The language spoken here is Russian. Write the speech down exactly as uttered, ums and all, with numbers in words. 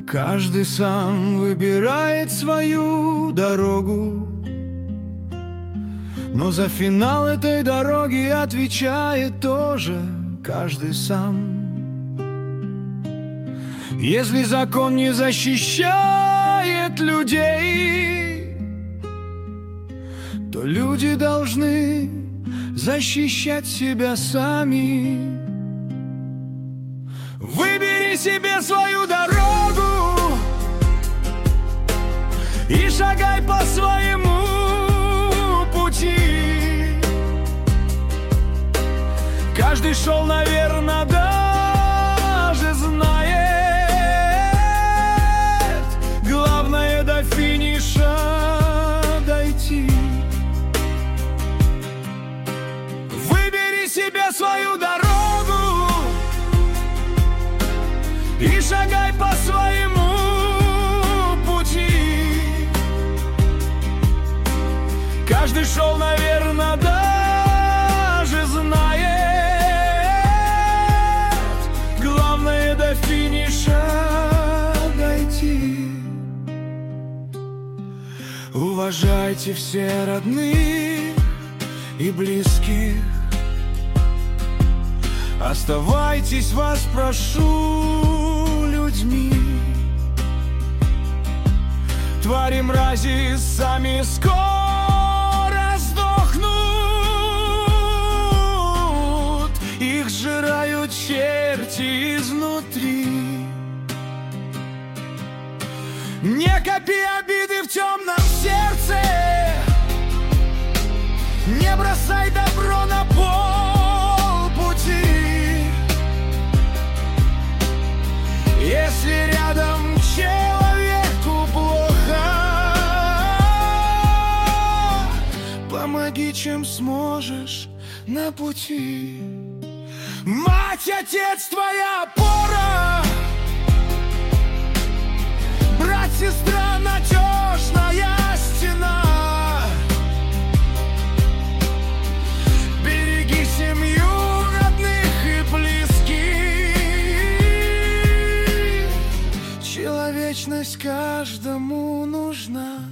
Каждый сам выбирает свою дорогу, но за финал этой дороги отвечает тоже каждый сам. Если закон не защищает людей, то люди должны защищать себя сами. Выбери себе свою дорогу и шагай по своему пути. Каждый шел, наверное, даже знает, главное до финиша дойти. Выбери себе свою дорогу и шагай по своему пути. Каждый шел, наверное, даже знает, главное до финиша дойти. Уважайте все родных и близких, оставайтесь, вас прошу, людьми. Твари мрази сами скоро сдохнут, их сжирают черти изнутри. Не копи обиды в темном сердце, не бросай добро на пол пути. Если рядом человеку плохо, помоги, чем сможешь на пути. Мать, отец, твоя опора, брат, сестра, надежная стена. Береги семью, родных и близких. Человечность каждому нужна.